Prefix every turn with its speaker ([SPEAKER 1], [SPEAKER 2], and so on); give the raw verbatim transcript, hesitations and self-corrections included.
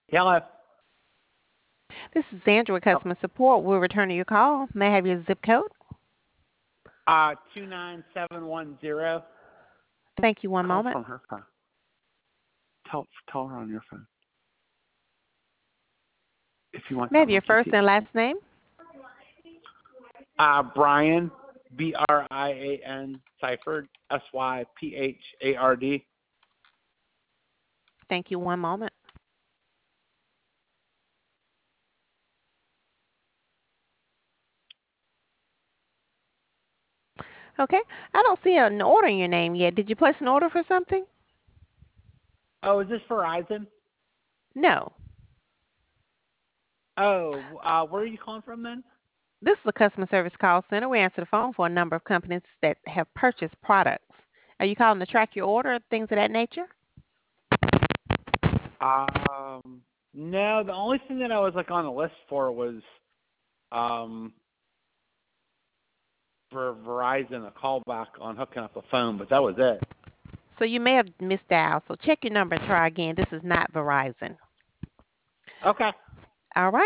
[SPEAKER 1] Hello.
[SPEAKER 2] This is Sandra with
[SPEAKER 1] Oh,
[SPEAKER 2] customer support. We'll return your call. May I have your zip code?
[SPEAKER 1] uh, two nine seven one zero.
[SPEAKER 2] Thank you. One
[SPEAKER 1] Call
[SPEAKER 2] moment.
[SPEAKER 1] from her phone. Tell, tell her on your phone if you want
[SPEAKER 2] May I have
[SPEAKER 1] something
[SPEAKER 2] your
[SPEAKER 1] on
[SPEAKER 2] first
[SPEAKER 1] Q T.
[SPEAKER 2] and last name?
[SPEAKER 1] Uh, Brian, B R I A N, Syphard, S Y P H A R D.
[SPEAKER 2] Thank you. One moment. Okay. I don't see an order in your name yet. Did you place an order for something?
[SPEAKER 1] Oh, is this Verizon?
[SPEAKER 2] No.
[SPEAKER 1] Oh, uh, where are you calling from then?
[SPEAKER 2] This is a customer service call center. We answer the phone for a number of companies that have purchased products. Are you calling to track your order, things of that nature?
[SPEAKER 1] Um, no, the only thing that I was like on the list for was um for Verizon a callback on hooking up the phone, but that was it.
[SPEAKER 2] So you may have missed out. So check your number and try again. This is not Verizon.
[SPEAKER 1] Okay.
[SPEAKER 2] All right.